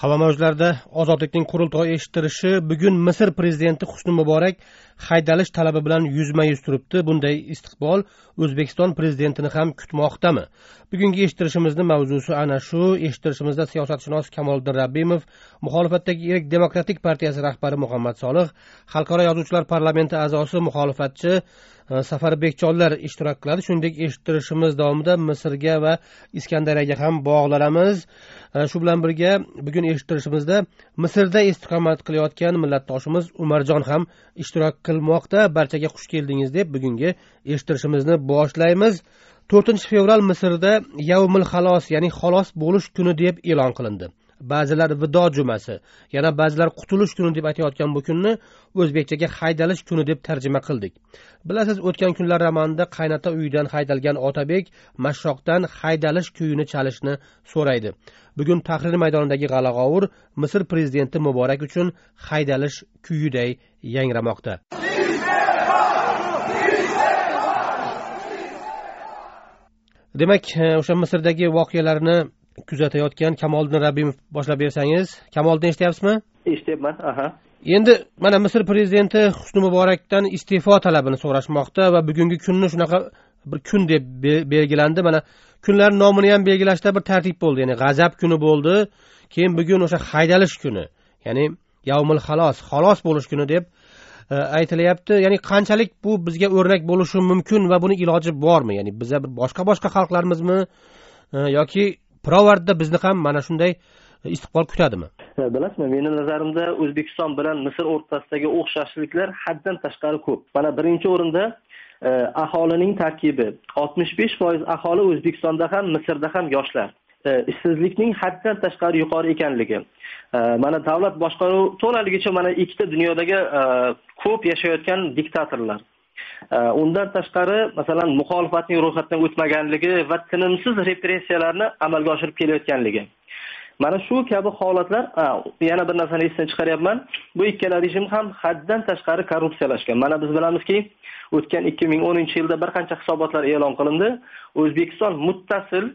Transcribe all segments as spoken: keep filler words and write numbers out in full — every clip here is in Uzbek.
Havo mavjlarida ozodlikning qurultoyi eshittirishi bugun Misr prezidenti Husni Muborak haydalish talabi bilan yuzma-yuz turibdi. Bunday istiqbol O'zbekiston prezidentini ham kutmoqdami? Bugungi eshittirishimizning mavzusi ana shu. Eshittirishimizda siyosatshunos Kamoliddin Rabbimov, muxolifatdagi Yirik demokratik partiyasi rahbari Muhammad Solih, Xalqaro yozuvchilar parlamenti a'zosi muxolifatchi Safar Bekchollar ishtirok qiladi. Shuningdek, eshittirishimiz davomida Misrga va Iskandariyaga ham bog'lanamiz. Shu bilan birga bugun eshittirishimizda Misrda istiqomat qilayotgan millatdoshimiz Umarjon ham ishtirok qilmoqda. Barchaga xush keldingiz deb bugungi eshittirishimizni boshlaymiz. to'rtinchi fevral Misrda Yavmul Xalos, ya'ni xalos bo'lish kuni deb e'lon qilindi. Ba'zilar vido jumasi, yana ba'zilar qutulish kuni deb aytayotgan bu kunni o'zbekchaga haydalish kuni deb tarjima qildik. Bilasiz, o'tgan kunlar romanida qaynota uyidan haydalgan Otabek mashshoqdan haydalish kuyini chalishni so'raydi. Bugun Tahrir maydonidagi g'ala-g'ovur Misr prezidenti Muborak uchun haydalish kuyiday yangramoqda. Demak, o'sha Misrdagi voqealarni kuzatayotgan Kamoliddin Rabbimov boshlab bersangiz. Kamoliddin, eshityapsizmi? Eshityapman, aha. Endi mana Misr prezidenti Husni Muborakdan iste'fo talabini so'rashmoqda va bugungi kunni shunaqa bir kun deb belgilandi. Mana kunlar nomini ham belgilashda bir tartib bo'ldi. Ya'ni g'azab kuni bo'ldi, keyin bugun o'sha haydalish kuni, ya'ni Yavmul Xalos, xalos bo'lish kuni deb aytilyapti. Ya'ni qanchalik bu bizga o'rnak bo'lishi mumkin va buni iloji bormi? Ya'ni biza boshqa-boshqa xalqlarmizmi yoki pirovardda bizni ham mana shunday istiqbol kutadimi? Bilasizmi, mening nazarimda O'zbekiston bilan Misr o'rtasidagi o'xshashliklar haddan tashqari ko'p. Mana birinchi o'rinda aholining tarkibi. oltmish besh foiz aholi O'zbekistonda ham, Misrda ham yoshlar. Ishsizlikning haddan tashqari yuqori ekanligi. Mana davlat boshqaruvi to'laligicha mana ikkita dunyodagi ko'p yashayotgan diktatorlar. Undan tashqari, masalan, muxolifatning ro'yxatdan o'tmaganligi va tinimsiz repressiyalarni amalga oshirib kelayotganligi. Mana shu kabi holatlar, yana bir narsani esdan chiqaryapman. Bu ikkala rejim ham haddan tashqari korrupsiyalashgan. Mana biz bilamizki, o'tgan ikki ming o'ninchi yilda bir qancha hisobotlar e'lon qilindi. O'zbekiston muttasil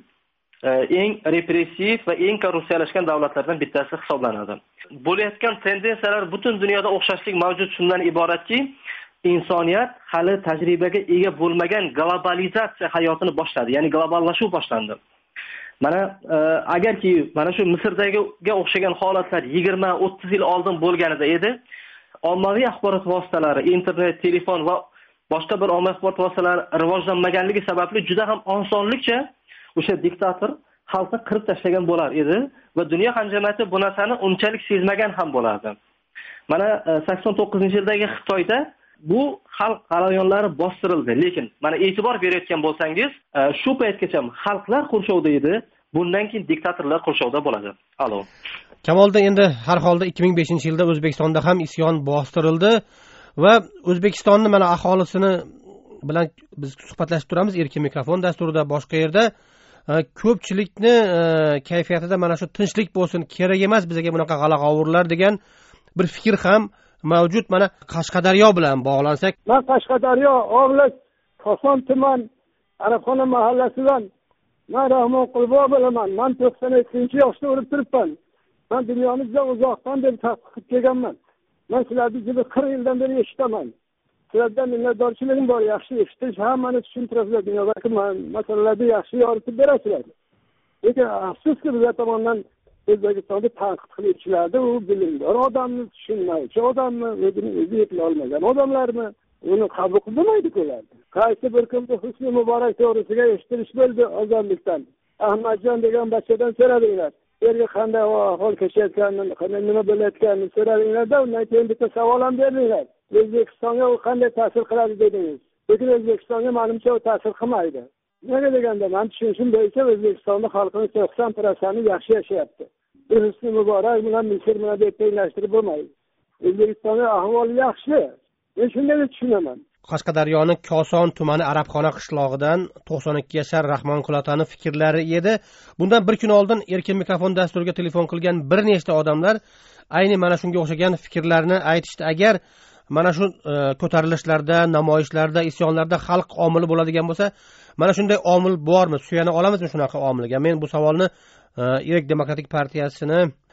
eng repressiv va eng korrupsiyalashgan davlatlardan bittasi hisoblanadi. Bo'layotgan tendensiyalar butun dunyoda o'xshashlik mavjud shundan iboratki, insoniyat hali tajribaga ega bo'lmagan globalizatsiya hayotini boshladi, ya'ni globallashuv boshlandi. Mana agarki mana shu Misrdagiga o'xshagan holatlar yigirma o'ttiz yil oldin bo'lganida edi, ommaviy axborot vositalari, internet, telefon va boshqa bir ommaviy axborot vositalari rivojlanmaganligi sababli juda ham osonlikcha o'sha diktator xalqni qirib tashlagan bo'lar edi va dunyo hamjamiyati bu narsani unchalik sezmagan ham bo'lardi. Mana sakson to'qqizinchi yildagi Xitoyda bu xalq g'alayonlari bostirildi, lekin mana e'tibor berayotgan bo'lsangiz, shu paytgacha xalqlar qurshovda edi, bundan keyin diktatorlar qurshovda bo'ladi. Alo. Kamoliddin, endi har holda ikki ming beshinchi yilda O'zbekistonda ham isyon bostirildi va O'zbekistonni mana aholisini bilan biz suhbatlashib turamiz Erkin mikrofon dasturida, boshqa yerda ko'pchilikni kayfiyatida mana shu tinchlik bo'lsin, kerak emas bizga bunaqa g'ala-g'ovurlar degan bir fikr ham mavjud. Mana Qashqadaryo bilan bog'lansak, men Qashqadaryo oblast Koson tuman Arabxona mahallasidan men Rahmon Qulbo bilaman. Men to'qson ikkinchi yoshda o'lib turibman. Men dunyoni juda uzoqdan beri tadqiq kelganman. Men sizlarni juda qirq yildan beri eshitaman. Sizlardan minnatdorchiligim bor. Yaxshi eshitish, hammani tushuntirasizlar, dunyodagi masalalarni yaxshi yoritib berasizlar. Lekin afsuski bizlar tomonidan O'zbekistonda tanqid qiluvchilarda u bilimdor odamni tushunmaydi, odamni o'zini o'zi eplay olmagan odamlarmi uni qabul qilmaydi ular. Qaysi bir kimda Husni Muborak to'g'risiga eshittirish bo'ldi ozonlikdan. Ahmadjon degan bachchadan so'radinglar. Yerga qanday ahvol kechayotganini, qanday nima bo'layotganini so'radinglar-da, undan keyin bitta savol ham berdinglar. O'zbekistonga u qanday ta'sir qiladi dedingiz. Lekin O'zbekistonga menimcha u ta'sir qilmaydi. Nega deganda, men tushunishim bo'yicha O'zbekistonda xalqining to'qson foizi yaxshi yashayapti. Husni Muborak bilan Misr bilan deb tenglashtirib bo'lmaydi. O'zbekistonda ahvol yaxshi. Men shunday tushunaman. Qashqadaryoning Koson tumani Arabxona qishlog'idan to'qson ikki yashar Rahmon Qulotani fikrlari edi. Bundan bir kun oldin Erkin mikrofon dasturiga telefon qilgan bir nechta odamlar ayni mana shunga o'xshagan fikrlarni aytishdi. Agar mana shu ko'tarilishlarda, namoyishlarda, isyonlarda xalq omili bo'ladigan bo'lsa, mana shunday omil bormi? Suyana olamizmi shunaqa omilga? Men bu savolni Yirik demokratik partiyasini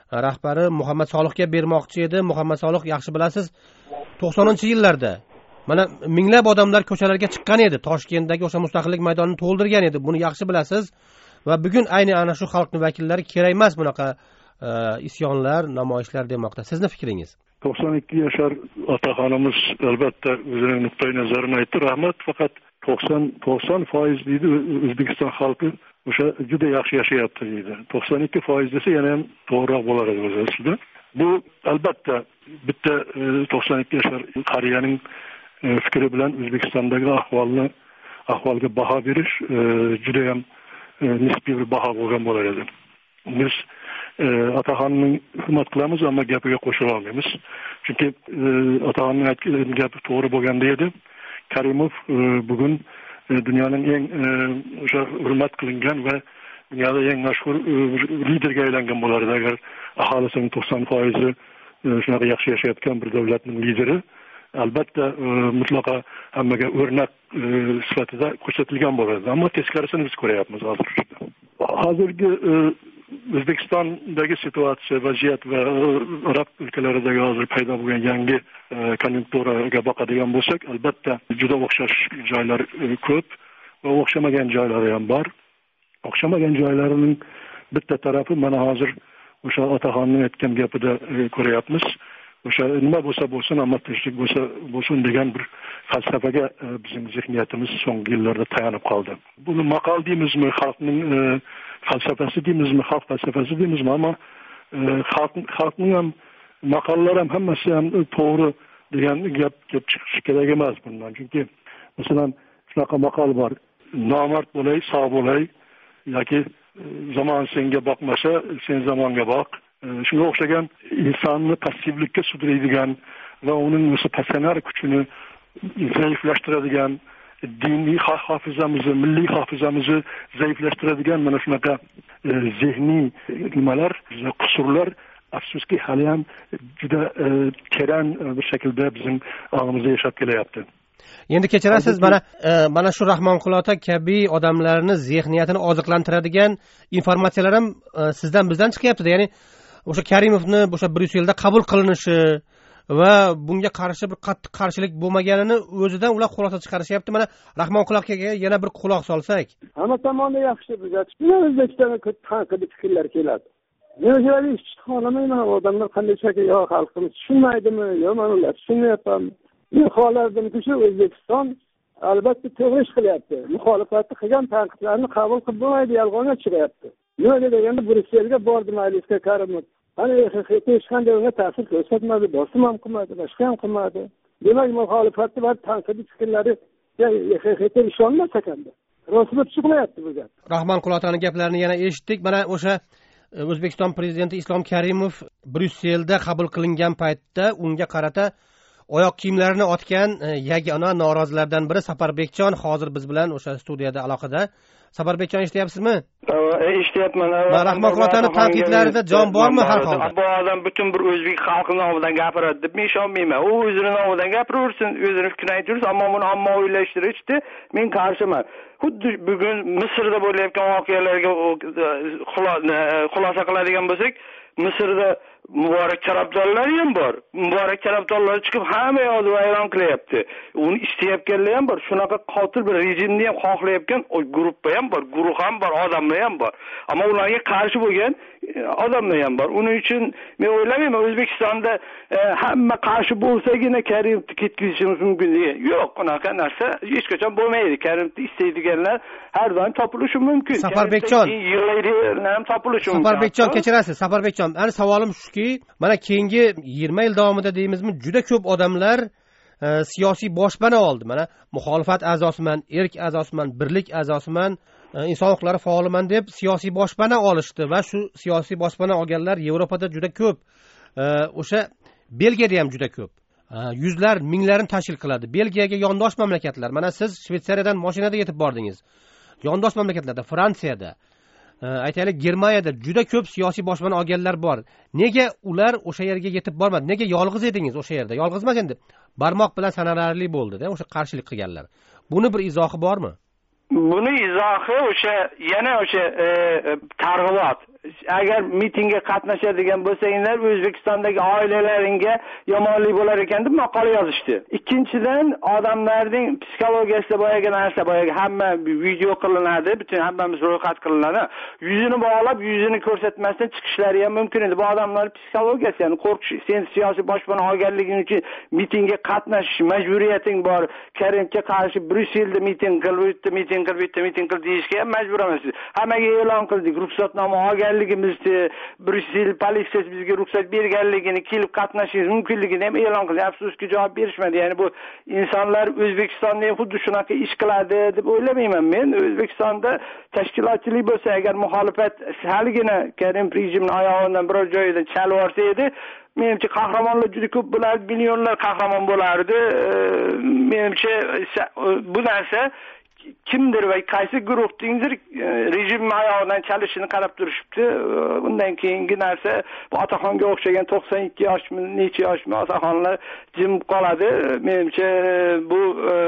rahbari Muhammad Solihga bermoqchi edi. Muhammad Solih, yaxshi bilasiz, to'qsoninchi yillarda mana minglab odamlar ko'chalarga chiqqan edi, Toshkentdagi o'sha mustaqillik maydonini to'ldirgan edi. Buni yaxshi bilasiz va bugun ayni ana shu xalqning vakillari kerak emas bunaqa isyonlar, namoyishlar demoqda. Sizni fikringiz? to'qson ikki yashar otaxonimiz albatta o'zining nuqtai nazarini aytdi, rahmat. Faqat to'qson to'qson foiz deydi O'zbekiston xalqi o'sha juda yaxshi yashayapti deydi. to'qson ikki foiz desa yana ham to'g'riroq bo'lar edi o'zida. Bu albatta bitta to'qson ikki yashar qariyaning fikri bilan O'zbekistondagi ahvolni ahvolga baho berish juda ham nisbiy bir baho bo'lgan bo'lar edi. Biz otaxonning hurmat qilamiz, ammo gapiga qo'shila olmaymiz. Chunki otaxonning aytgan gapi to'g'ri bo'lganda edi. Karimov bugun dunyoning eng o'sha hurmat qilingan va dunyoda eng mashhur liderga aylangan bo'lar edi agar aholisining to'qson foizi shunaqa yaxshi yashayotgan bir davlatning lideri. Albatta mutlaqo hammaga o'rnak sifatida ko'rsatilgan bo'ladi. Ammo teskarisini biz ko'ryapmiz hozir. Hozirgi O'zbekistondagi situatsiya, vaziyat va Arab ülkeleridagi hozir paydo bo'lgan yangi konjunkturaga boqadigan bo'lsak, albatta juda o'xshash joylar ko'p va o'xshamagan joylari ham bor. O'xshamagan joylarining bitta tarafi mana hozir o'sha otaxonning aytgan gapida ko'ryapmiz. O'sha nima bo'lsa bo'lsin, ammo tinchlik bo'lsa bo'lsin degan bir falsafaga bizning zihniyatimiz so'nggi yillarda tayanib qoldi. Buni maqol deymizmi, xalqning falsafasi deymizmi, xalq falsafasi deymizmi, ammo xalq xalqning ham maqollari ham hammasi ham to'g'ri degan gap gap chiqishi kerak emas bundan. Chunki masalan shunaqa maqol bor: nomard bo'lay, sog' bo'lay yoki zamon senga boqmasa, sen zamonga boq. Shunga o'xshagan insonni passivlikka sudraydigan va uning o'sha passionar kuchini zaiflashtiradigan, diniy hofizamizni, milliy hofizamizni zaiflashtiradigan mana shunaqa zehniy nimalar, qusurlar afsuski hali ham juda teran bir shaklda bizning og'imizda yashab kelyapti. Endi kechirasiz, mana mana shu Rahmonqul ota kabi odamlarni zehniyatini oziqlantiradigan informatsiyalar ham sizdan bizdan chiqyapti. Ya'ni o'sha Karimovni o'sha Bryusselda qabul qilinishi va bunga qarshi bir qattiq qarshilik bo'lmaganini o'zidan ular xulosa chiqarishyapti. Mana Rahmonqul akaga yana bir quloq solsak. Hamma tomonni yaxshi kuzatishni O'zbekistonga tanqidiy fikrlar keladi. Men o'zimni hech tushunmayman, odamlar qanday shakl yo xalqimiz tushunmaydimi, yo men ular tushunyapman. Men xohlardimki shu O'zbekiston albatta to'g'ri ish qilyapti. Muxolifatni qilgan tanqidlarni qabul qilib bo'lmaydi, yolg'onga chiqyapti. Nima deganda Bryusselga bordi majlisga Karimov. Ana hech qanday unga ta'sir ko'rsatmadi, bosim ham qilmadi, boshqa ham qilmadi. Demak, muxolifatni va tanqidiy fikrlari hech ishonmas ekanda. Rostmi chiqmayapti bu gap. Rahmonqul otaning gaplarini yana eshitdik. Mana o'sha O'zbekiston prezidenti Islom Karimov Bryusselda qabul qilingan paytda unga qarata oyoq kiyimlarini otgan yagona norozilardan biri Saparbekjon hozir biz bilan o'sha studiyada aloqada. Saparbekjon, eshityapsizmi? Eshityapman. Rahmonqul otaning tanqidlarida jon bormi har holda? Bu odam butun bir o'zbek xalqi nomidan gapiradi deb men ishonmayman. U o'zining nomidan gapiraversin, o'zining fikrini aytaversin, ammo buni ommaviylashtirishdi men qarshiman. Xuddi bugun Misrda bo'layotgan voqealarga xulosa qiladigan bo'lsak, Misrda Muborak tarafdorlari ham bor. Muborak tarafdorlari chiqib hamma yoqni vayron qilyapti. Uni istayotganlar ham bor. Shunaqa qotil bir rejimni ham xohlayotgan o guruh ham bor, guruh ham bor, odamlar ham bor. Ammo ularga qarshi bo'lgan odamlar ham bor. Uning uchun men o'ylamayman O'zbekistonda hamma qarshi bo'lsagina Karimovni ketkazishimiz mumkin degan. Yo'q, unaqa narsa hech qachon bo'lmaydi. Karimovni istaydiganlar har doim topilishi mumkin. Saparbekjon, yig'laydiganlar ham topilishi mumkin. Saparbekjon, kechirasiz. Saparbekjon, ana savolim shuki, mana keyingi yigirma yil davomida deymizmi, juda ko'p odamlar e, siyosiy boshpana oldi. Mana muxolifat a'zosiman, erk a'zosiman, birlik a'zosiman, e, inson huquqlari faoliman deb siyosiy boshpana olishdi va shu siyosiy boshpana olganlar Yevropada juda ko'p. E, o'sha Belgiyada ham juda ko'p. E, yuzlar, minglarni tashkil qiladi. Belgiyaga yondosh mamlakatlar. Mana siz Shvetsariyadan mashinada yetib bordingiz. Yondosh mamlakatlarda, Fransiyada, aytaylik Germaniyada juda ko'p siyosiy boshpana olganlar bor. Nega ular o'sha yerga yetib bormadi? Nega yolg'iz edingiz o'sha yerda? Yolg'iz emas endi. Barmoq bilan sanarli bo'ldi-da o'sha qarshilik qilganlar. Buni bir izohi bormi? Buni izohi o'sha yana o'sha targ'ibot, agar mitingga qatnashadigan bo'lsanglar O'zbekistondagi oilalaringga yomonlik bo'lar ekan deb maqola yozishdi. Ikkinchidan, odamlarning psixologiyasida boyagi narsa, boyagi hamma video qilinadi, butun hammamiz ro'yxat qilinadi. Yuzini bog'lab, yuzini ko'rsatmasdan chiqishlari ham mumkin edi. Bu odamlar psixologiyasi, ya'ni qo'rqish, sen siyosiy boshpana olganliging uchun mitingga qatnashish majburiyating bor. Karimga qarshi Bryusselda miting qilib, bitta miting qilib, bitta miting qilib deyishga ham majbur emasmiz. Hammaga e'lon qildik, ruxsatnoma olganligimizni, Bryussel politsiyasi bizga ruxsat berganligini, kelib qatnashishingiz mumkinligini ham e'lon qildi. Afsuski javob berishmadi. Ya'ni bu insonlar O'zbekistonda ham xuddi shunaqa ish qiladi deb o'ylamayman men. O'zbekistonda tashkilotchilik bo'lsa, agar muxolifat haligina Karim rejimning oyog'idan biror joyidan chalib olsa edi, menimcha qahramonlar juda ko'p bo'lardi, millionlar qahramon bo'lardi. Menimcha bu narsa kimdir va qaysi guruhdingdir rejim oyog'idan chalishini qarab turishibdi. Undan keyingi narsa bu Otaxonga o'xshagan to'qson ikki yoshmi, necha yoshmi Otaxonlar jim qoladi. Menimcha bu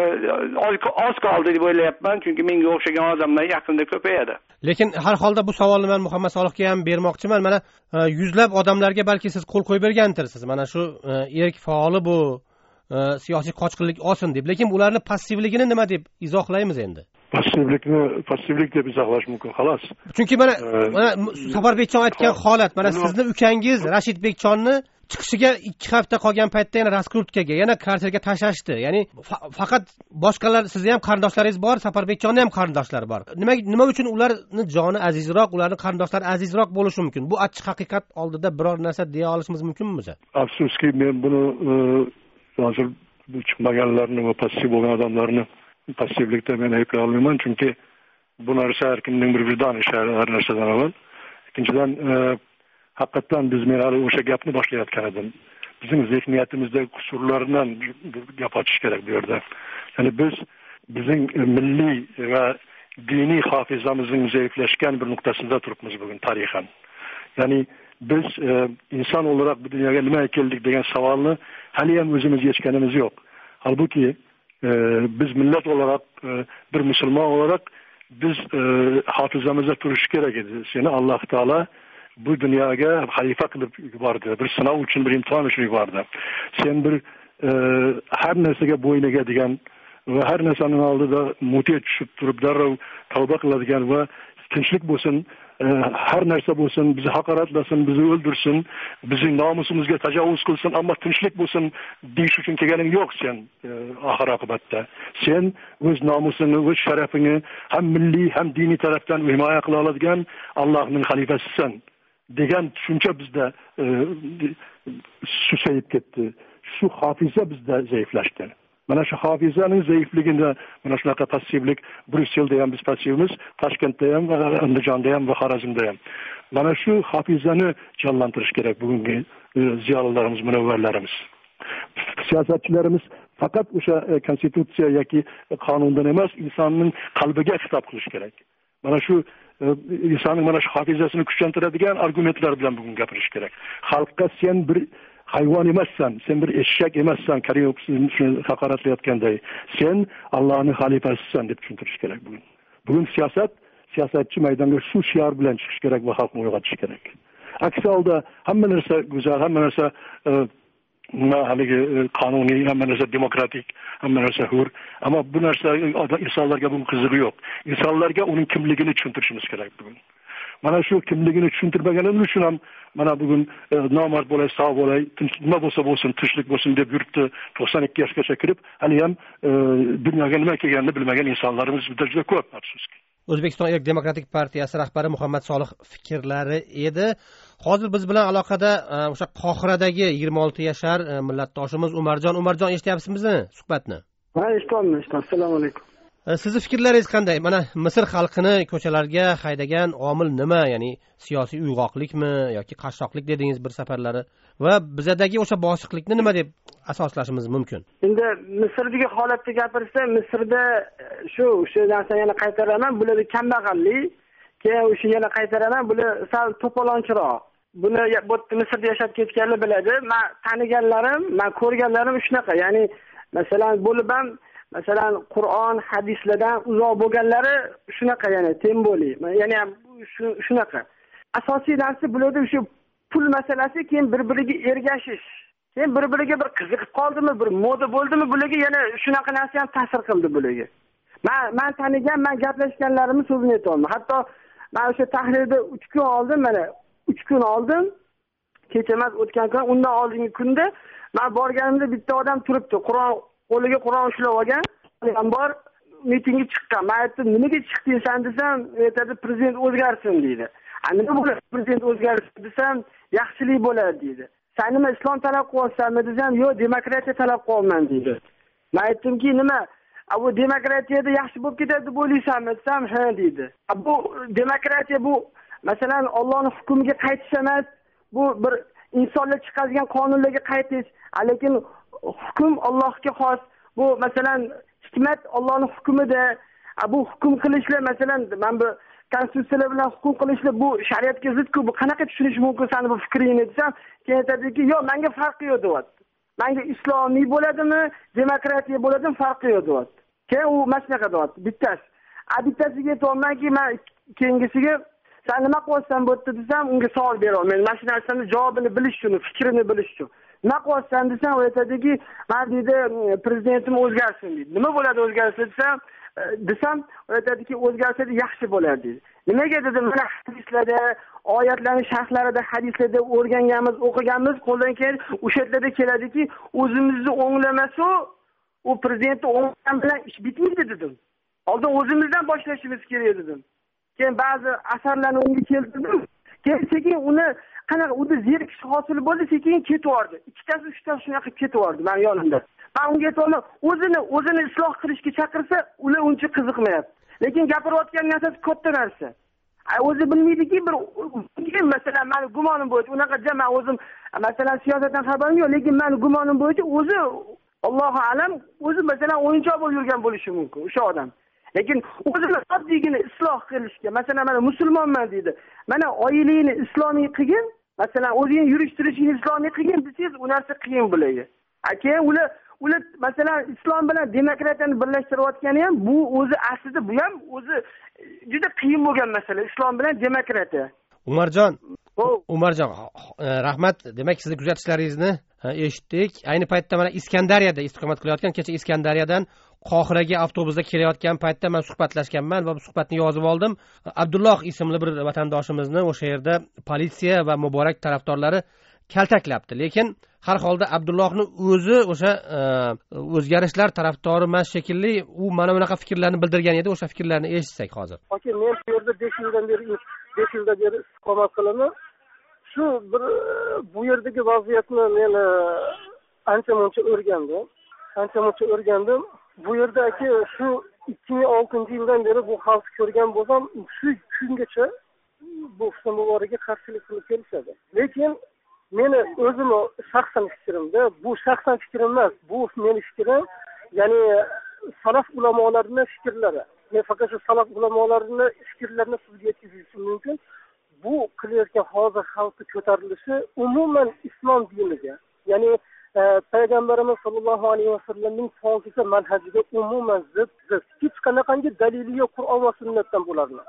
oz qoldi deb o'ylayapman, chunki menga o'xshagan odamlar yaqinda ko'payadi. Lekin har holda bu savolni men Muhammad Solihga ham bermoqchiman. Mana yuzlab odamlarga balki siz qo'l qo'yib bergandirsiz. Mana shu erk faoli bu siyosiy qochqinlik olsin deb. Lekin ularning passivligini nima deb izohlaymiz endi? Passivlikni passivlik deb izohlash mumkin, xolos. Chunki mana mana Safarbekjon aytgan holat, mana sizni ukangiz Rashid Bekjonni chiqishiga ikki hafta qolgan paytda yana raskrutkaga, yana karserga tashlashdi. Ya'ni faqat boshqalar, sizni ham qarindoshlaringiz bor, Safarbekjonni ham qarindoshlari bor. Nima nima uchun ularning joni azizroq, ularning qarindoshlari azizroq bo'lishi mumkin? Bu achchiq haqiqat oldida biror narsa deya olishimiz mumkinmi o'zi? Afsuski men buni hozir chiqmaganlarni va passiv bo'lgan odamlarni passivlikda men ayblay olmayman, chunki bu narsa har kimning bir vijdon ishi, har narsadan avval. Ikkinchidan, haqiqatan biz men hali o'sha gapni boshlayotgan edim. Bizning zehniyatimizda qusurlardan gap ochish kerak bu yerda. Ya'ni biz bizning milliy va diniy hofizamizning zaiflashgan bir nuqtasida turibmiz bugun tarixan. Ya'ni biz e, inson olarak bu dunyoga nima keldik degan savolni hali ham o'zimiz yechganimiz yo'q. Halbuki e, biz millat olarak, e, bir musulmon olarak biz e, hafızamızda turish kerak edi. Seni Alloh taolo bu dunyoga xalifa qilib yubordi. Bir sinov uchun, bir imtihon uchun yubordi. Sen bir e, har narsaga bo'yin egadigan va har narsaning oldida mute tushib turib darrov tavba qiladigan va tinchlik bo'lsin, har narsa bo'lsin, bizni haqoratlasin, bizni o'ldirsin, bizning nomusimizga tajovuz qilsin, ammo tinchlik bo'lsin deyish uchun kelganing yo'q sen oxir oqibatda. Sen o'z nomusini, o'z sharafini ham milliy, ham diniy tarafdan himoya qila oladigan Allohning xalifasisan degan tushuncha bizda susayib ketdi. Shu hofiza bizda zaiflashdi. Mana shu hofizaning zaifligida mana shunaqa passivlik, Bryusselda ham biz passivmiz, Toshkentda ham, Andijonda ham va Xorazmda ham. Mana shu hofizani jonlantirish kerak bugungi ziyolilarimiz, munavvarlarimiz. Siyosatchilarimiz faqat o'sha konstitutsiya yoki qonundan emas, insonning qalbiga xitob qilish kerak. Mana shu insonning mana shu hofizasini kuchlantiradigan argumentlar bilan bugun gapirish kerak. Xalqqa sen bir hayvon emassan, sen bir eshak emassan, Karimni haqoratlayotganday. Sen Allohning xalifasisan deb tushuntirish kerak bugun. Bugun siyosat, siyosatchi maydonga shu shior bilan chiqish kerak va xalqni uyg'otish kerak. Aksi holda hamma narsa go'zal, hamma narsa haligi qonuniy, hamma narsa demokratik, hamma narsa hur. Ammo bu narsa insonlarga bu qizig'i yo'q. Insonlarga uning kimligini tushuntirishimiz kerak bugun. Mana shu kimligini tushuntirmaganim uchun ham mana bugun e, nomard bo'lay, sog' bo'lay, nima bo'lsa bo'lsin, tinchlik bo'lsin deb yuribdi. to'qson ikki yoshgacha kirib, hali ham e, dunyoga nima kelganini bilmagan insonlarimiz juda ko'p, afsuski. O'zbekiston Erk Demokratik partiyasi rahbari Muhammad Solih fikrlari edi. Hozir biz bilan aloqada o'sha Qohiradagi yigirma olti yashar millatdoshimiz Umarjon. Umarjon, eshityapsizmi suhbatni? Ha, eshityapman, eshityapman. Assalomu alaykum. Sizni fikrlaringiz qanday? Mana Misr xalqini ko'chalarga haydagan omil nima? Ya'ni siyosiy uyg'oqlikmi yoki qashshoqlik dedingiz bir safarlari va bizadagi o'sha bosiqlikni nima deb asoslashimiz mumkin? Endi Misrdagi holatni gapirsa, Misrda shu o'sha narsani yana qaytaraman, bular kambag'allik, keyin o'sha yana qaytaraman, bular sal to'polonchiroq. Buni Misrda yashab ketganlar biladi. Men taniganlarim, men ko'rganlarim shunaqa. Ya'ni masalan, bo'lib ham masalan Qur'on, hadislardan uzoq bo'lganlari shunaqa, ya'ni temboli. Ya'ni ham shunaqa. asosiy narsa bularda o'sha pul masalasi, keyin bir-biriga ergashish. Keyin bir-biriga bir qiziqib qoldimi, bir moda bo'ldimi, bularga yana shunaqa narsa ham ta'sir qildi bularga. Men men tanigan, men gaplashganlarimni so'zini aytolmayman. Hatto men o'sha tahrirda uch kun oldin, mana uch kun oldin, kecha emas o'tgan kun, undan oldingi kunda men borganimda bitta odam turibdi. Qur'on qo'liga Qur'on ushlab olgan, ham bor, mitingga chiqqan. Men aytdim, "Nimaga chiqdingsan?" desam, aytadi, "Prezident o'zgarsin" deydi. "Nima bo'ladi? Prezident o'zgarsin desam, yaxshilik bo'ladi" deydi. "Sen nima islom talab qilyapsanmi?" desam, "Yo'q, demokratiya talab qilyapman" deydi. Men aytdimki, "Nima? Bu demokratiyada yaxshi bo'lib ketadi deb o'ylaysanmi?" desam, "Ha" deydi. Bu demokratiya bu masalan Allohning hukmiga qaytish emas, bu bir insonlar chiqargan qonunlarga qaytish, lekin hukm Allohga xos. Bu masalan hikmat Allohning hukmida. Bu hukm qilishlar masalan men bu konstitutsiyalar bilan hukm qilishlar bu shariatga zid-ku. Bu qanaqa tushunish mumkin seni bu fikringni desam, keyin aytadiki, "Yo'q, menga farqi yo'q" deyapti. Menga islomiy bo'ladimi, demokratiya bo'ladimi, farqi yo'q deyapti. Keyin u masnaqa deyapti, bittasi. A bittasiga aytolmanki, men keyingisiga "Sen nima qilyapsan bu yerda" desam, unga savol bera olmayman. Mana shu narsani javobini bilish uchun, fikrini bilish uchun. "Nima qilyapsan" desam, u aytadiki, "Men deydi, prezidentim o'zgarsin" deydi. "Nima bo'ladi o'zgarsa" desam, desam, u aytadiki, "O'zgarsa yaxshi bo'ladi" deydi. Nimaga dedim, mana hadislarda, oyatlarning sharhlarida, hadislarda o'rganganmiz, o'qiganmiz, qo'ldan keladi, o'sha yerlarda keladiki, o'zimizni o'nglamasa, u prezidentni o'nglagan bilan ish bitmaydi dedim. Oldin o'zimizdan boshlashimiz kerak dedim. Keyin ba'zi asarlarni unga keltirdim. Keyin sekin uni qanaqa unda zerikish hosil bo'ldi, sekin ketvordi. Ikkitasi, uchtasi shunaqa ketvordi men yonimda. Men unga aytolmam, o'zini o'zini isloh qilishga chaqirsa, ular uncha qiziqmayapti. Lekin gapirayotgan narsasi katta narsa. Ay o'zi bilmaydiki, bir masalan meni gumonim bo'yicha unaqa jama o'zim masalan siyosatdan xabarim yo'q, lekin meni gumonim bo'yicha o'zi Allohu alam o'zi masalan o'yinchoq bo'lib yurgan bo'lishi mumkin o'sha odam. Lekin o'zini oddiygina isloh qilishga, masalan mana musulmonman deydi. Mana oilangni islomiy qilgin, masalan o'zingni yurishtirishingni islomiy qilgin desangiz, u narsa qiyin bo'ladi. Keyin ular ular masalan islom bilan demokratiyani birlashtirayotgani ham bu o'zi aslida bu ham o'zi juda qiyin bo'lgan masala, islom bilan demokratiya. Umarjon, Umarjon, rahmat. Demak, sizni kuzatishlaringizni eshitdik. Ayni paytda mana Iskandariyada istiqomat qilayotgan, kecha Iskandariyadan Qohiraga avtobusda kelayotgan paytda men suhbatlashganman va bu suhbatni yozib oldim. Abdulloh ismli bir vatandoshimizni o'sha yerda politsiya va Muborak tarafdorlari kaltaklabdi. Lekin har holda Abdullohning o'zi o'sha o'zgarishlar tarafdori emas shekilli, u mana bunaqa fikrlarni bildirgan edi. O'sha fikrlarni eshitsak hozir. Aka, men bu yerda besh yildan beri besh yildan beri istiqomat qilaman. Shu bir bu yerdagi vaziyatni men ancha-muncha o'rgandim. Ancha-muncha o'rgandim. Bu yerda aka shu ikki ming oltinchi yildan beri bu xalqni ko'rgan bo'lsam, shu kungacha bu Husn Muborakga qarshilik qilib kelishadi. Lekin meni o'zimni shaxsan fikrimda, bu shaxsan fikrim emas, bu meni fikrim, ya'ni salaf ulamolarining fikrlari. Men faqat shu salaf ulamolarining fikrlarini sizga yetkazishim mumkin. Bu qilayotgan hozir xalqni ko'tarilishi umuman islom diniga, ya'ni Payg'ambarimiz sollallohu alayhi vasallamning foziza manhajiga umuman zid, hech qanaqangi dalili yo'q Qur'on va sunnatdan bularni.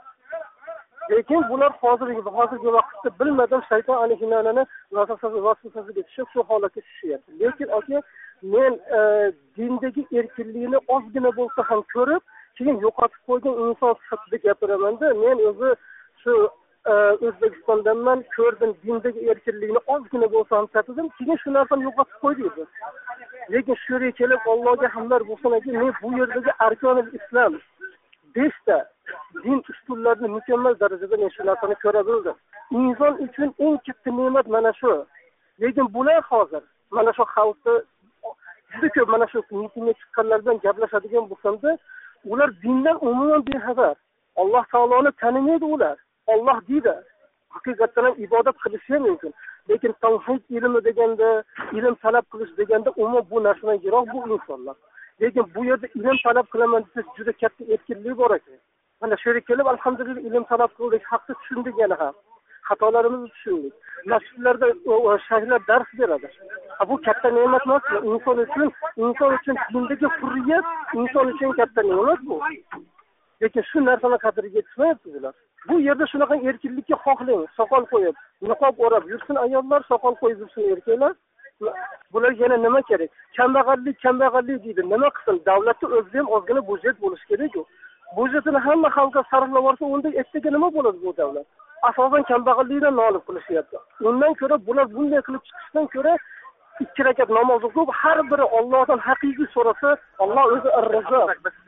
Lekin bular hozirgi hozirgi vaqtda bilmadan shayton anihinani vasvasasiga tushib shu holatga tushyapti. Lekin aka, men dindagi erkinlikni ozgina bo'lsa ham ko'rib, keyin yo'qotib qo'ygan inson sifatida gapiraman-da. Men o'zi shu O'zbekistondanman, ko'rdim dindagi erkinlikni ozgina bo'lsa ham tatidim, keyin shu narsani yo'qotib qo'ydik. Lekin shu yerga kelib Allohga hamdlar bo'lsin-ki, men bu yerdagi arkonul islom beshta din ustunlarini mukammal darajada men shu narsani ko'ra bildim. Inson uchun eng katta ne'mat mana shu. Lekin bular hozir mana shu xalqni juda ko'p mana shu mitingga chiqqanlar bilan gaplashadigan bo'lsam-da, ular dindan umuman bexabar. Alloh taoloni tanimaydi ular. Alloh deydi, haqiqatan ham ibodat qilishi mumkin. Lekin tavhid ilmi deganda, ilm talab qilish deganda umuman bu narsadan yiroq bu insonlar. Lekin bu yerda ilm talab qilaman desa juda katta erkinlik bor ekan. Mana shu yerga kelib alhamdulillah ilm talab qildik, haqni tushundik yana ham. Xatolarimizni tushundik. Masjidlarda shayxlar dars beradi. Bu katta ne'mat emas, inson uchun, inson uchun dindagi hurriyat inson uchun katta ne'mat bu. lekin shu narsani qadriga tushmayapti bular. Bu yerda shunaqa erkinlikka xohlang, soqol qo'yib, niqob o'rab yursin ayollar, soqol qo'yib yursin erkaklar. Bular yana nima kerak? Kambag'allik, kambag'allik deydi. Nima qilsin? Davlatda o'zida ham ozgina budjet bo'lishi kerak-ku. Budjetini hamma xalqqa sarflab yuborsa, unda ertaga nima bo'ladi bu davlat? Asosan kambag'allikdan nolib qilishyapti. Undan ko'ra bular bunday qilib chiqishdan ko'ra ikki rakat namoz o'qib, har biri Allohdan haqiqiy so'rasa, Alloh o'zi ar-Razzoq.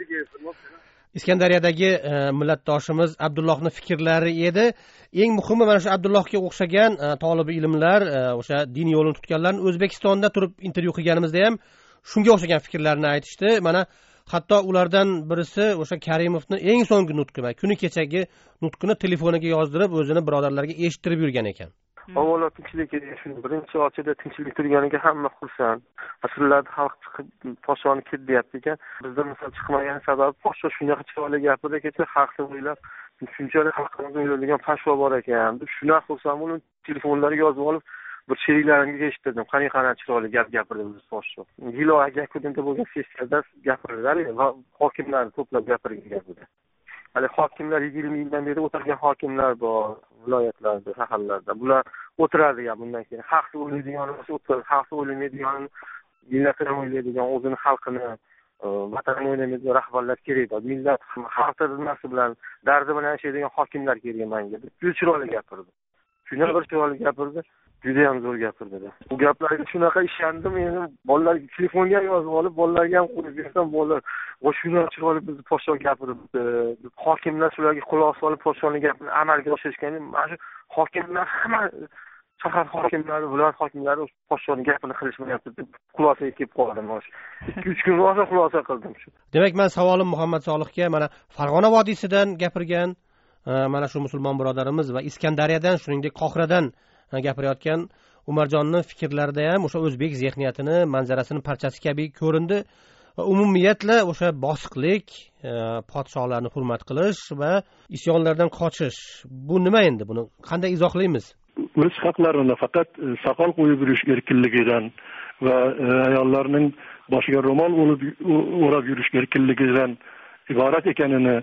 Iskandariyadagi e, millatdoshimiz Abdullohning fikrlari edi. Eng muhimi mana shu Abdullohga o'xshagan e, tolibi ilmlar, e, o'sha din yo'lini tutganlarni O'zbekistonda turib intervyu qilganimizda ham shunga o'xshagan fikrlarni aytishdi. Mana hatto ulardan birisi o'sha Karimovning eng so'nggi nutqi, kuni kechagi nutqini telefoniga yozdirib, o'zini birodarlarga eshittirib yurgan ekan. Avvalo tinchlik kerak. Birinchi ochida tinchlik turganiga hamma xursand. Asrlarda xalq chiqib poshoni kir deyapti ekan. Bizda misol chiqmagan sabab posho shunaqa chiroyli gapirdi kecha xalqni o'ylab, shunchalik xalqimizni o'ylaydigan pashvo bor ekan. Shunaqa xursand bo'lib, telefonlarga yozib olib, bir sheriklarimga eshitdim. Qani qani chiroyli gap gapirdi biz posho. Gilo Agakudinda bo'lgan sessiyada gapirdilar va hokimlarni to'plab gapirgan gapida. Hali hokimlar yigirma yildan beri o'tirgan hokimlar bor, viloyatlarda, shaharlarda. Bular o'tiradi ya bundan keyin. Xalqni o'ylaydigan bo'lsa o'tiradi, xalqni o'ylamaydigan, millatini o'ylaydigan, o'zini xalqini, vatanini o'ylamaydigan rahbarlar kerak edi. Millat xalqni nimasi bilan, dardi bilan yashaydigan hokimlar kerak menga. Juda chiroyli gapirdi. Shunaqa bir chiroyli gapirdi, juda ham zo'r gapirdi. Bu gaplarga shunaqa ishondim, men bolalarga telefonga yozib olib, bolalarga ham qo'yib bersam, bolalar "O shunaqa chiroyli bizni poshsho gapiribdi." Hokimlar shularga quloq solib poshshoni gapini amalga oshirishgani, mana shu hokimlar hamma shahar hokimlari, viloyat hokimlari poshshoni gapini qilishmayapti deb xulosaga kelib qoldim. ikki uch kun rosa xulosa qildim shu. Demak, men savolim Muhammad Solihga mana Farg'ona vodiysidan gapirgan mana shu musulmon birodarimiz va Iskandariyadan, shuningdek Qohiradan gapirayotgan Umarjonning fikrlarida ham o'sha o'zbek zehniyatini, manzarasini parchasi kabi ko'rindi. Umumiyatla o'sha bosiqlik, podshohlarni hurmat qilish va isyonlardan qochish. Bu nima endi? Buni qanday izohlaymiz? O'z haqlarini faqat soqol qo'yib yurish erkinligidan va ayollarning boshiga ro'mol o'rab yurish erkinligidan iborat ekanini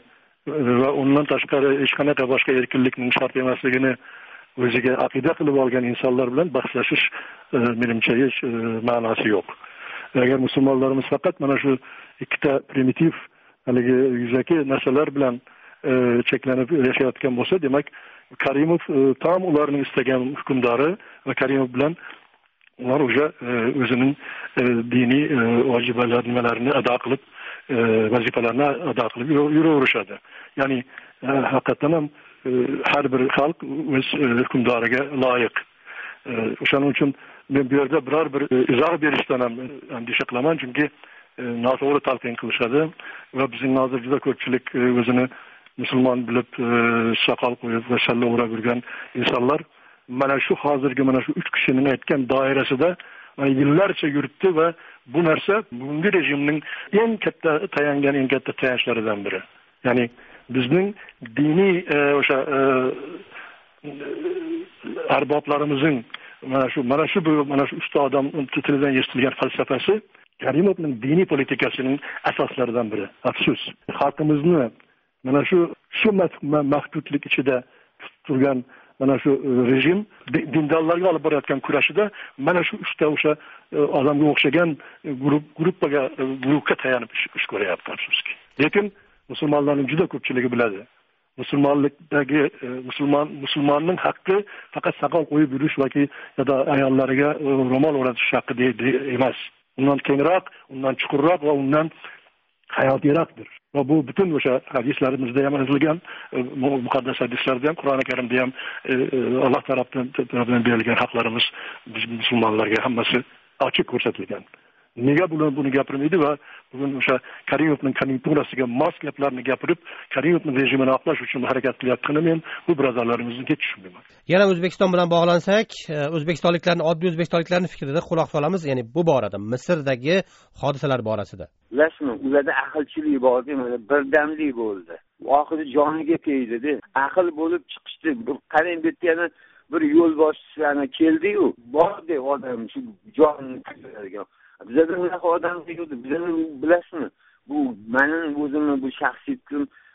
va undan tashqari hech qanaqa boshqa erkinlikning shart emasligini o'ziga aqida qilib olgan insonlar bilan bahslashish menimcha hech ma'nosi yo'q. Agar musulmonlarimiz faqat mana shu ikkita primitiv haligi yuzaki narsalar bilan cheklanib yashayotgan bo'lsa, demak Karimov tam ularning istagan hukmdori va Karimov bilan ular o'sha o'zining diniy vajibalar nimalarini ado qilib, vazifalarni ado qilib yuraverishadi. Ya'ni haqiqatan ham har bir xalq o'z hukmdoriga loyiq. O'shaning uchun men bu yerda biror bir izoh berishdan ham andisha qilaman, chunki noto'g'ri talqin qilishadi va bizning hozir juda ko'pchilik o'zini musulmon bilib soqol qo'yib va salla o'rab yurgan insonlar mana shu hozirgi mana shu uch kishining aytgan doirasida yillarcha yuribdi va bu narsa bungi rejimning eng katta tayangan eng katta tayanchlaridan biri. Ya'ni bizning diniy o'sha arboblarimizning mana shu mana shu mana shu usta odam tilidan eshitilgan falsafasi Karimovning diniy politikasining asoslaridan biri. Afsus, xalqimizni mana shu shu mahdudlik ichida turgan mana shu rejim dindorlarga olib borayotgan kurashida mana shu uchta o'sha odamga o'xshagan guruh gruppaga guruhga tayanib ish ko'ryapti afsuski. Lekin musulmonlarning juda ko'pchiligi biladi. Musulmonlikdagi musulmon musulmonning haqqi faqat soqol qo'yib yurish yoki ya da ayollariga ro'mol o'ratish haqqi emas. Undan kengroq, undan chuqurroq va undan hayotiyroqdir. Va bu butun o'sha hadislarimizda ham yozilgan, muqaddas hadislarda ham, Qur'oni Karimda ham Alloh tomonidan berilgan haqlarimiz biz musulmonlarga hammasi ochiq ko'rsatilgan. Nega buni buni gapirmaydi va bugun o'sha Karimovning konjunkturasiga mos gaplarni gapirib, Karimovning rejimini oqlash uchun harakat qilayotganini men bu birodarlarimizni hech tushunmayman. Yana O'zbekiston bilan bog'lansak, o'zbekistonliklarning, oddiy o'zbekistonliklarning fikrida quloq solamiz, ya'ni bu borada, Misrdagi hodisalar borasida. Bilasizmi, ularda aqlchilik bordi, mana birdamlik bo'ldi. Oxiri joniga tegdi-da. Aql bo'lib chiqishdi. Qarang, bu yerga bir yo'l boshchilarni keldi-yu, bordi odam shu jonni qiladigan. Bizda unaqa odam yo'q. Bizda bilasizmi, bu mening o'zimning bu shaxsiy fikrim,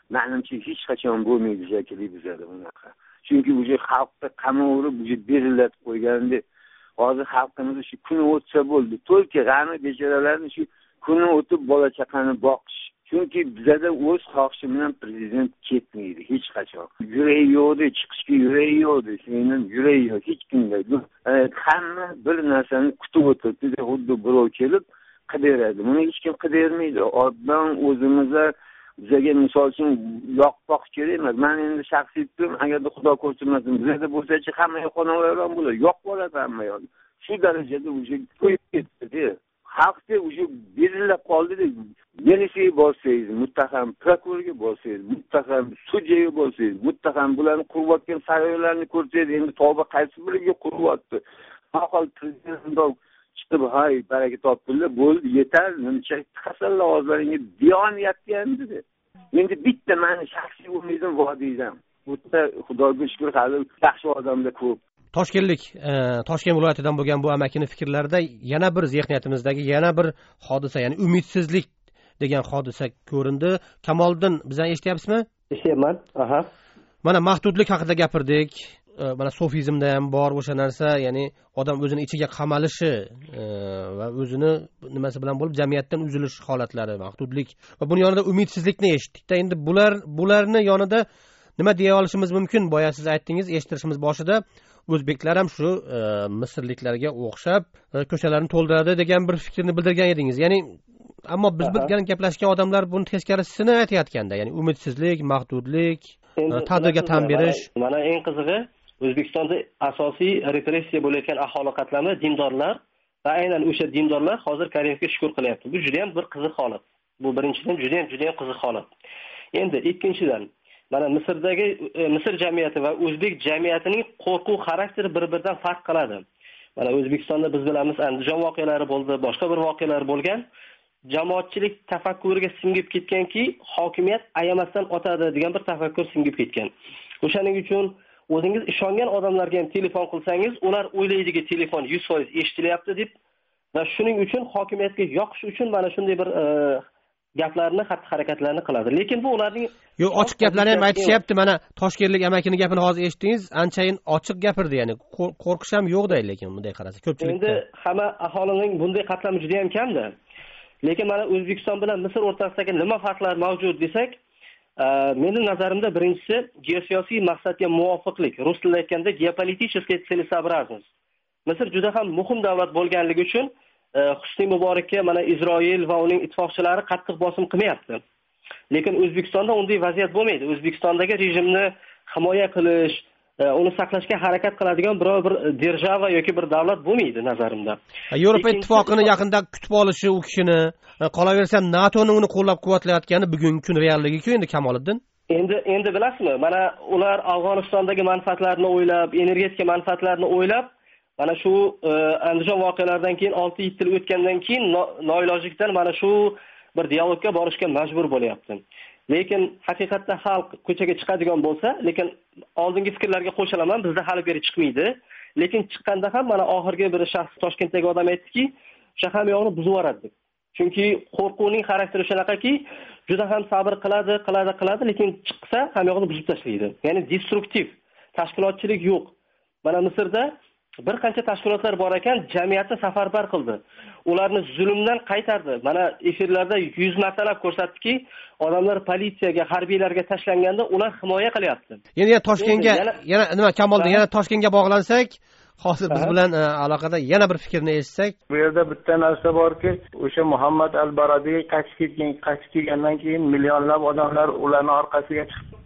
menimcha hech qachon bo'lmaydi shekilli bizada bunaqa. Chunki bu xalqni qamaverib, bu berilatib qo'yganda hozir xalqimiz shu kuni o'tsa bo'ldi. To'lka g'ami bechoralarni shu kuni o'tib bola chaqani boqish. Chunki bizada o'z xohishi bilan prezident ketmaydi hech qachon. Yuragi yo'qdi, chiqishga yuragi yo'qdi, sening yuragi yo'q hech kimda. Hamma bir narsani kutib o'tiribdi, xuddi birov kelib qidiradi. Buni hech kim qidirmaydi. Odam o'zimizga bizga misol uchun yoqpoq kerak emas. Men endi shaxsiy fikrim, agarda Xudo ko'rsinmasin, bizda bo'lsa-chi hamma yoqonavayron bo'ladi. Yo'q bo'ladi hamma yoq. Shu darajada o'sha qo'yib ketdi. Xalqga o'sha berilib qoldi-da. Yenisiga borsangiz, muttaham prokurorga borsangiz, muttaham sudyaga borsangiz, muttaham bularni qurayotgan saroylarni ko'rsangiz, endi tavba qaysi biriga quryapti. Haqol prezident chiqib, hay, baraka topdilar, bo'ldi, yetar, nimcha qasallar o'zlaringa diyoniyatga endi. Endi bitta meni shaxsiy umidim vodiydan. Bitta Xudoga shukr, hali yaxshi odamlar ko'p. Toshkentlik, Toshkent viloyatidan bo'lgan bu amakini fikrlarida yana bir zehniyatimizdagi yana bir hodisa, ya'ni umidsizlik degan hodisa ko'rindi. Kamoliddin, bizdan eshityapsizmi? Eshityapman. Aha. Mana mahdudlik haqida gapirdik. Mana sofizmda ham bor o'sha narsa, ya'ni odam o'zini ichiga qamalishi va o'zini nimasi bilan bo'lib jamiyatdan uzilish holatlari, mahdudlik va buning yonida umidsizlikni eshitdik-da. Endi bular bularni yonida nima deya olishimiz mumkin? Boya siz aytdingiz, eshittirishimiz boshida o'zbeklar ham shu misrliklarga o'xshab ko'chalarni to'ldiradi degan bir fikrni bildirgan edingiz. Ya'ni ammo biz bilan gaplashgan odamlar buni teskarisini aytayotganda, ya'ni umidsizlik, mahdudlik, tadbirga tan berish. Mana eng qizig'i, O'zbekistonda asosiy repressiya bo'layotgan aholi qatlami dindorlar va aynan o'sha dindorlar hozir Karimovga shukr qilyapti. Bu juda ham bir qiziq holat. Bu birinchidan juda ham juda ham qiziq holat. Endi ikkinchidan, mana Misrdagi Misr jamiyati va o'zbek jamiyatining qo'rquv xarakteri bir-biridan farq qiladi. Mana O'zbekistonda biz bilamiz, Andijon voqealari bo'ldi, boshqa bir voqealar bo'lgan. Jamoatchilik tafakkuriga singib ketganki, hokimiyat ayamasdan otadi degan bir tafakkur singib ketgan. O'shaning uchun o'zingiz ishongan odamlarga ham telefon qilsangiz, ular o'ylaydiki telefon yuz foiz eshitilyapti deb va shuning uchun hokimiyatga yoqish uchun mana shunday bir e, gaplarni, xatti-harakatlarni qiladi. Lekin bu ularning yo'q, ochiq gaplarni ham aytishyapti. Mana Toshkentlik amakining gapini hozir eshitdingiz, anchayin ochiq gapirdi, ya'ni qo'rqish ham yo'qday, lekin bunday qarasa ko'pchilikda. Endi hamma aholining bunday qatlami juda ham kamda. Lekin mana O'zbekiston bilan Misr o'rtasidagi nima farqlar mavjud desak, mening nazarimda birinchisi geosiyosiy maqsadga muvofiqlik, rus tilida aytganda geopolitическая целесообразность. Misr juda ham muhim davlat bo'lganligi uchun Husni Muborakka mana Isroil va uning ittifoqchilari qattiq bosim qilmayapti. Lekin O'zbekistonda unday vaziyat bo'lmaydi. O'zbekistondagi rejimni himoya qilish, uni saqlashga harakat qiladigan biror bir держава yoki bir davlat bo'lmaydi nazarimda. Yevropa ittifoqini yaqinda kutib olishi u kishini, qolaversa NATOni uni qo'llab-quvvatlayotgani bugungi kun realligi-ku endi Kamoliddin. Endi endi bilasizmi, mana ular Afg'onistondagi manfaatlarini o'ylab, energetika manfaatlarini o'ylab, mana shu Andijon voqealaridan keyin olti yetti yil o'tgandan keyin noilojlikdan mana shu bir dialogga borishga majbur bo'lyapti. Lekin haqiqatda xalq ko'chaga chiqadigan bo'lsa, lekin oldingi fikrlarga qo'shilaman, bizda hali beri chiqmaydi. Lekin chiqqanda ham mana oxirgi bir shaxs Toshkentdagi odam aytdiki, o'sha ham yo'qni buzib yuboradi deb. Chunki qo'rquvning xarakteri shunaqaki, juda ham sabr qiladi, qiladi, qiladi, lekin chiqsa ham yo'qni buzib tashlaydi. Ya'ni destruktiv, tashkilotchilik yo'q. Mana Misrda bir qancha tashkilotlar bor ekan, jamiyatni safarbar qildi. Ularni zulmdan qaytardi. Mana efirlarda yuz martalab ko'rsatdiki, odamlar politsiyaga, harbiylarga tashlanganda ular himoya qilyapti. Endi yana Toshkentga, yana nima Kamoliddin, yana Toshkentga bog'lansak, hozir biz bilan aloqada yana bir fikrni eshitsak. Bu yerda bitta narsa borki, o'sha Muhammad al-Baradiy qaytib ketgan, qaytib kelgandan keyin millionlab odamlar ularning orqasiga chiqdi.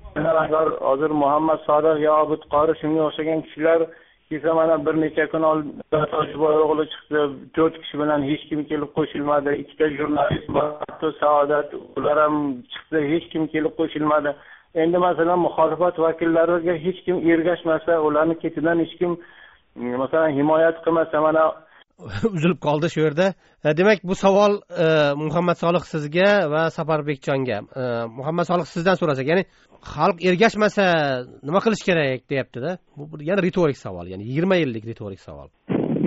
Hozir Muhammad Sodiq yo Obid Qori shunga o'xshagan kishilar kelsa, mana bir necha kun oldin Toshboy o'g'li chiqdi, to'rt kishi bilan hech kim kelib qo'shilmadi. Ikkita jurnalist bor, Saodat, ular ham chiqdi, hech kim kelib qo'shilmadi. Endi masalan muxolifat vakillariga hech kim ergashmasa, ularni ketidan hech kim masalan himoyat qilmasa, mana uzilib qoldi shu yerda. Demak, bu savol Muhammad Solih sizga va Safarbekjonga. Muhammad Solih sizdan so'rasak, ya'ni xalq ergashmasa nima qilish kerak deyapti-da. Bu yana retorik savol, ya'ni yigirma yillik retorik savol.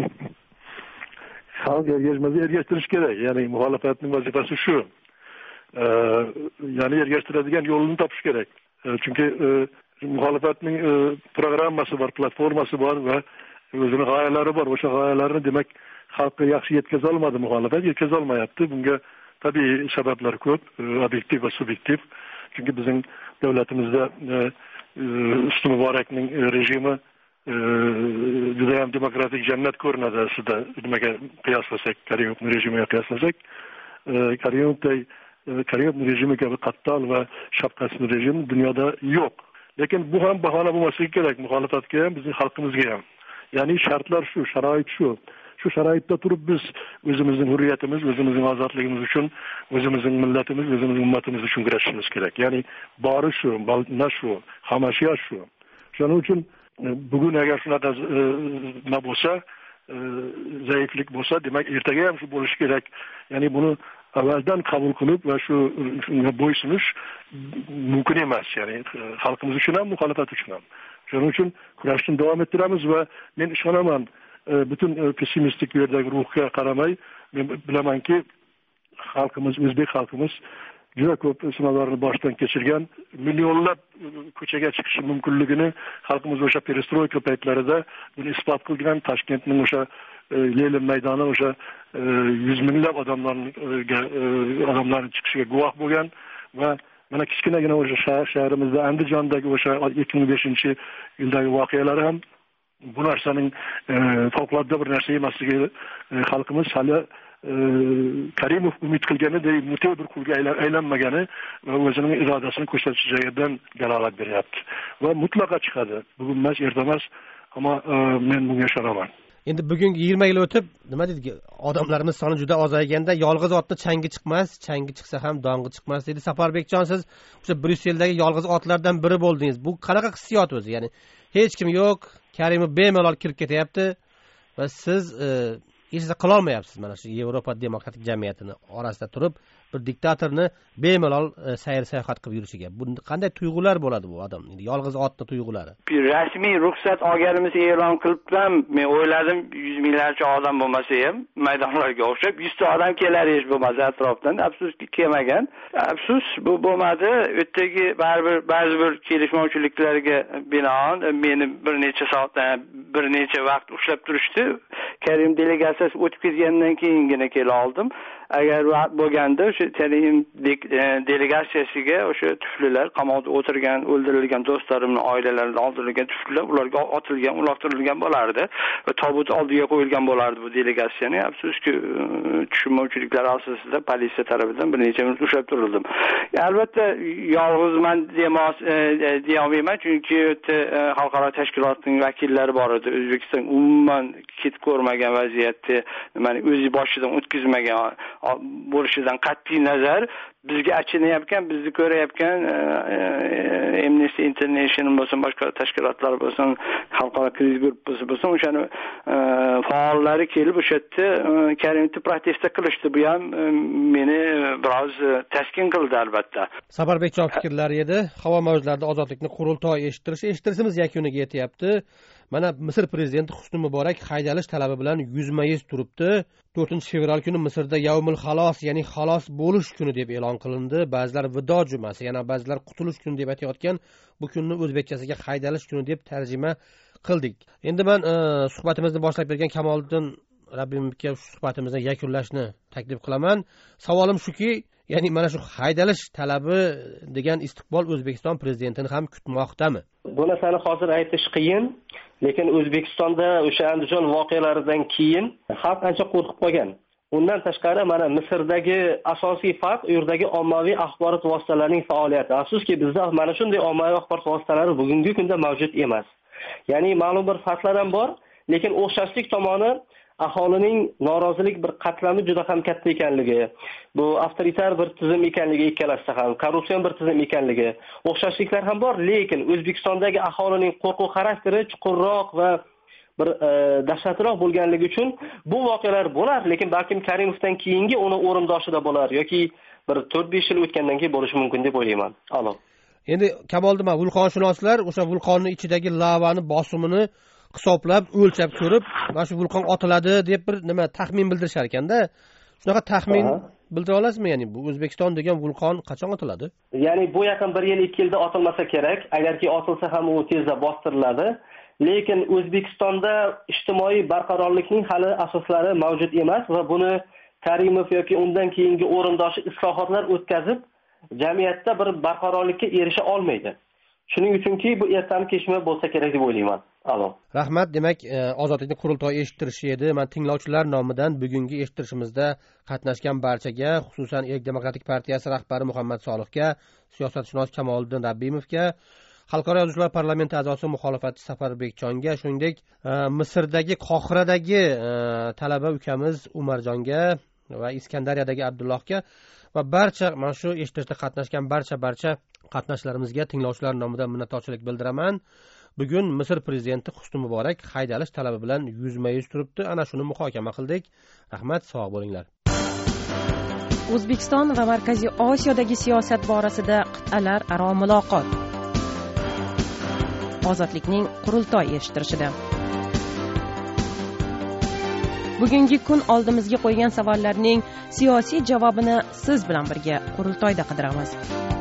Xalq ergashmasa ergashtirish kerak. Ya'ni muxolifatning vazifasi shu. ya'ni ergashtiradigan yo'lini topish kerak. Chunki muxolifatning programmasi bor, platformasi bor va o'zining g'oyalari bor. O'sha g'oyalarni demak xalqqa yaxshi yetkaza olmadi muxolifat, yetkaza olmayapti. Bunga tabiiy sabablar ko'p, obyektiv va subyektiv. Chunki bizning davlatimizda Husni Muborakning rejimi juda ham demokratik jannat ko'rinadi aslida. Nimaga qiyoslasak, Karimovning rejimiga qiyoslasak, Karimovday Karimovning rejimi kabi qattiq va shafqatsiz rejim dunyoda yo'q. Lekin bu ham bahona bo'lmasligi kerak muxolifatga ham, bizning xalqimizga ham. Ya'ni shartlar shu, sharoit shu. Shu sharoitda turib biz o'zimizning hurriyatimiz, o'zimizning ozodligimiz uchun, o'zimizning millatimiz, o'zimizning ummatimiz uchun kurashishimiz kerak. Ya'ni bori shu, na shu, hamashiya shu. Shuning uchun bugun agar shunaqa nima bo'lsa, zaiflik bo'lsa, demak ertaga ham shu bo'lishi kerak. Ya'ni buni avvaldan qabul qilib va shu shunga bo'ysunish mumkin emas. Ya'ni xalqimiz uchun ham, muxolifat uchun ham. Shuning uchun kurashni davom ettiramiz va men ishonaman, butun pessimistik yerdagi ruhga qaramay, men bilamanki, xalqimiz, o'zbek xalqimiz juda ko'p sinovlarni boshdan kechirgan, millionlab ko'chaga chiqishi mumkinligini xalqimiz o'sha perestroyka paytlarida buni isbot qilgan. Toshkentning o'sha Lenin maydoni o'sha yuz minglab odamlarga odamlarning chiqishiga guvoh bo'lgan va mana kichkinagina o'sha shahrimizda Andijondagi o'sha ikki ming beshinchi yildagi voqealar ham bu narsaning favqulodda bir narsa emasligi xalqimiz hali Karimov umid qilganidek mutev bir qulga aylanmagani va o'zining irodasini ko'rsatish joyidan dalolat beryapti va mutlaqo chiqadi. Bugun emas, erta emas, ammo men bunga ishonaman. Endi bugungi yigirma yil o'tib, nima dedik? Odamlarimiz soni juda ozayganda yolg'iz otni changi chiqmas, changi chiqsa ham dong'i chiqmas dedi. Safarbekjon, siz o'sha Bryusseldagi yolg'iz otlardan biri bo'ldingiz. Bu qanaqa hissiyot o'zi? Ya'ni hech kim yo'q, Karimov bemalol kirib ketyapti va siz hech narsa qila olmayapsiz. Mana shu Yevropa demokratik jamiyatini orasida turib, bir diktatorni bemalol sayr sayohat qilib yurishiga. Bunda qanday tuyg'ular bo'ladi bu odam? Yolg'iz otning tuyg'ulari. Bir rasmiy ruxsat olganimizni e'lon qilibdan men o'yladim, yuz minglarcha odam bo'lmasa ham maydonlarga o'xshab yuz ta odam kelar hech bo'lmasa atrofdan. Afsuski kelmagan. Afsus bu bo'lmadi. O'tdagi baribir ba'zi bir kelishmovchiliklarga binoan meni bir necha soatdan bir necha vaqt ushlab turishdi. Karim delegatsiyasi o'tib ketgandan keyingina kela oldim. Agar vaqt bo'lganda o'sha Karim delegatsiyasiga o'sha tuflilar, qamoqda o'tirgan, o'ldirilgan do'stlarimning oilalaridan oldirilgan tuflilar ularga otilgan, uloqtirilgan bo'lardi va tobut oldiga qo'yilgan bo'lardi bu delegatsiyani. Afsuski tushunmovchiliklar asosida politsiya tomonidan bir necha minut ushlab turildim. Albatta yolg'izman deya olmayman, chunki xalqaro tashkilotning vakillari bor edi. O'zbekiston umuman ketib ko'rmagan vaziyatda, mana o'zi boshidan o'tkazmagan bo'lishidan qat'iy nazar bizga achinayotgan, bizni ko'rayotgan Amnesty International bo'lsin, boshqa tashkilotlar bo'lsin, xalqaro kriz guruhi bo'lsin, o'shani faollari kelib o'sha yerda Karimni protest qilishdi. Bu ham meni biroz taskin qildi albatta. Safarbekjon fikrlari edi. Havo mavjlarida ozodlikni qurultoy eshittirishi, eshittirishimiz yakuniga yetyapti. Mana Misr prezidenti Husni Muborak haydalish talabi bilan yuzma-yuz turibdi. to'rtinchi fevral kuni Misrda Yawmul Xalos, ya'ni xalos bo'lish kuni deb e'lon qilindi. Ba'zilar vido jumasi, yana ba'zilar qutulish kuni deb aytayotgan bu kunni o'zbekchasiga haydalish kuni deb tarjima qildik. Endi men suhbatimizni boshlab bergan Kamoliddin Rabbimga suhbatimizni yakunlashni taklif qilaman. Savolim shuki, ya'ni mana shu haydalish talabi degan istiqbol O'zbekiston prezidentini ham kutmoqdami? Bu narsani hozir aytish qiyin, lekin O'zbekistonda o'sha Andijon voqealaridan keyin xalq ancha qo'rqib qolgan. Undan tashqari mana Misrdagi asosiy farq u yerdagi ommaviy axborot vositalarining faoliyati. Afsuski bizda mana shunday ommaviy axborot vositalari bugungi kunda mavjud emas. Ya'ni ma'lum bir farqlar ham bor, lekin o'xshashlik tomoni aholining norozilik bir qatlami juda ham katta ekanligi, bu avtoritar bir tizim ekanligi ikkalasida ham, korrupsion bir tizim ekanligi, o'xshashliklar ham bor, lekin O'zbekistondagi aholining qo'rquv xarakteri chuqurroq va bir dahshatroq bo'lganligi uchun bu voqealar bo'lar, lekin balkim Karimovdan keyingi uni o'rindoshida bo'lar yoki bir to'rt besh yil o'tgandan keyin bo'lishi mumkin deb o'ylayman. Alo. Endi Kamoliddin, vulqonshunoslar o'sha vulqonning ichidagi lavani bosimini hisoblab, o'lchab ko'rib, mana shu vulqon otiladi deb bir nima taxmin bildirishar ekanda, shunaqa taxmin bildira olasizmi? Ya'ni bu O'zbekiston degan vulqon qachon otiladi? Ya'ni bu yaqin bir yil ikki yilda otilmasa kerak. Agarki otilsa ham u tezda bostiriladi. Lekin O'zbekistonda ijtimoiy barqarorlikning hali asoslari mavjud emas va buni Karimov yoki undan keyingi o'rindoshi islohotlar o'tkazib, jamiyatda bir barqarorlikka erisha olmaydi. Shuning uchunki bu ertami kechmi bo'lsa kerak deb o'ylayman. Alo. Rahmat. Demak, ozodlikning qurultoyi eshittirishi edi. Men tinglovchilar nomidan bugungi eshittirishimizda qatnashgan barchaga, xususan Erk demokratik partiyasi rahbari Muhammad Solihga, siyosatshunos Kamoliddin Rabbimovga, Xalqaro yozuvchilar parlamenti a'zosi muxolifatchi Safar Bekjonga, shuningdek Misrdagi Qohiradagi talaba ukamiz Umarjonga va Iskandariyadagi Abdullohga va barcha mana shu eshittirishda qatnashgan barcha barcha qatnashchilarimizga tinglovchilar nomidan minnatdorchilik bildiraman. Bugun Misr prezidenti Husni Muborak haydalish talabi bilan yuzma-yuz turibdi. Ana shuni muhokama qildik. Rahmat, sog' bo'linglar. O'zbekiston va Markaziy Osiyodagi siyosat borasida qit'alar aro muloqot. Ozodlikning qurultoy eshittirishida. Bugungi kun oldimizga qo'ygan savollarning siyosiy javobini siz bilan birga qurultoyda qidiramiz.